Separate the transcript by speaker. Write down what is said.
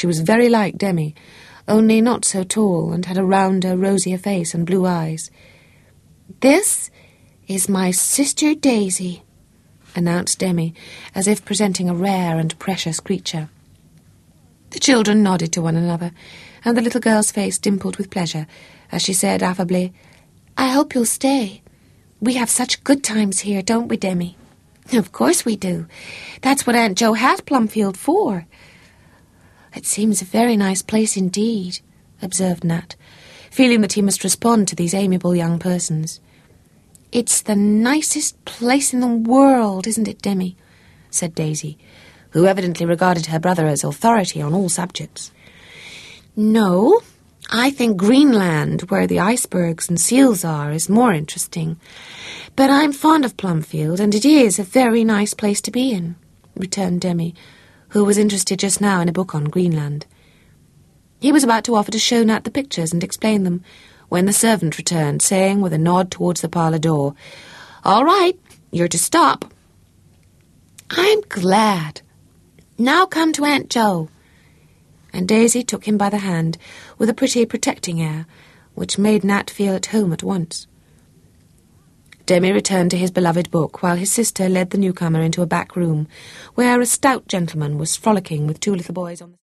Speaker 1: She was very like Demi, only not so tall, and had a rounder, rosier face and blue eyes.
Speaker 2: "This is my sister Daisy," announced Demi, as if presenting a rare and precious creature.
Speaker 1: The children nodded to one another, and the little girl's face dimpled with pleasure as she said affably,
Speaker 2: "I hope you'll stay. We have such good times here, don't we, Demi?"
Speaker 1: "Of course we do. That's what Aunt Jo has Plumfield for."
Speaker 2: "It seems a very nice place indeed," observed Nat,
Speaker 1: feeling that he must respond to these amiable young persons.
Speaker 2: "It's the nicest place in the world, isn't it, Demi?"
Speaker 1: said Daisy, who evidently regarded her brother as authority on all subjects.
Speaker 2: "No, I think Greenland, where the icebergs and seals are, is more interesting. But I'm fond of Plumfield, and it is a very nice place to be in," returned Demi, who was interested just now in a book on Greenland.
Speaker 1: He was about to offer to show Nat the pictures and explain them, when the servant returned, saying with a nod towards the parlour door, "All right, you're to stop."
Speaker 2: "I'm glad. Now come to Aunt Jo."
Speaker 1: And Daisy took him by the hand with a pretty protecting air, which made Nat feel at home at once. Demi returned to his beloved book, while his sister led the newcomer into a back room, where a stout gentleman was frolicking with two little boys on the